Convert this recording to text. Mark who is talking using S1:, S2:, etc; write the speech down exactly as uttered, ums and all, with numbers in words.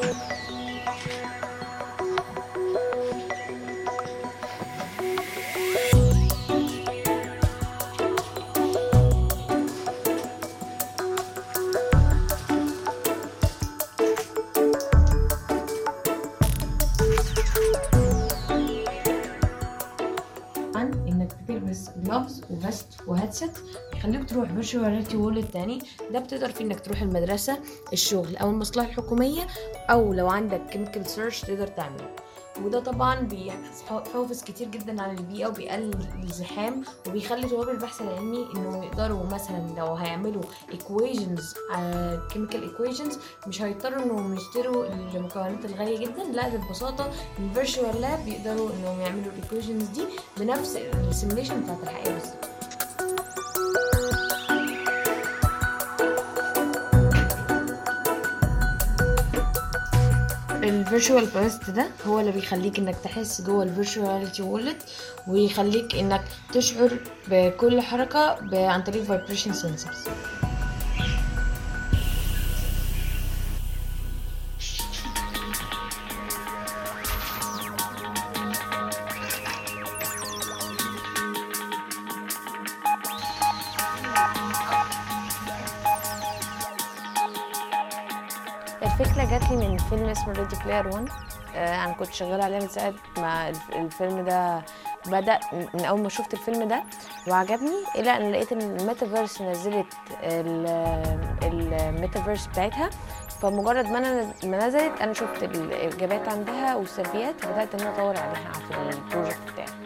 S1: انك بتلبس جلوفز وفيست وهيدسيت يخليك تروح فيرتشوال رياليتي وورلد تاني. ده بتقدر فيه انك تروح المدرسه، الشغل او المصلحه الحكوميه، او لو عندك كيميكال سيرش تقدر تعمله. وده طبعا بيحافظ كتير جدا على البيئه وبيقلل الزحام، وبيخلي طلاب البحث العلمي انه يقدروا مثلا لو هيعملوا equations chemical equations مش هيضطروا انهم يشتروا المكونات الغاليه جدا، لا ببساطه الفيرتشوال لاب بيقدروا انهم يعملوا الايكويشنز دي بنفس السيميليشن بتاعت الحقيقه بالظبط. الفيرتشوال بيست ده هو اللي بيخليك انك تحس جوه الفيرتشوال رياليتي وورلد، ويخليك انك تشعر بكل حركه عن طريق فايبريشن سنسورز.
S2: الفكرة جات لي من فيلم اسمه ريدي بلاير وان. أنا كنت شغالة عليه من ساعة ما الفيلم ده بدأ، من أول ما شفت الفيلم ده وعجبني، إلى أن لقيت إن الميتافيرس نزلت الميتافيرس بتاعتها. فمجرد ما أنا ما نزلت أنا شفت الإيجابيات عندها والسلبيات، وبدأت إن أنا أدور عليها في البروجكت بتاعي.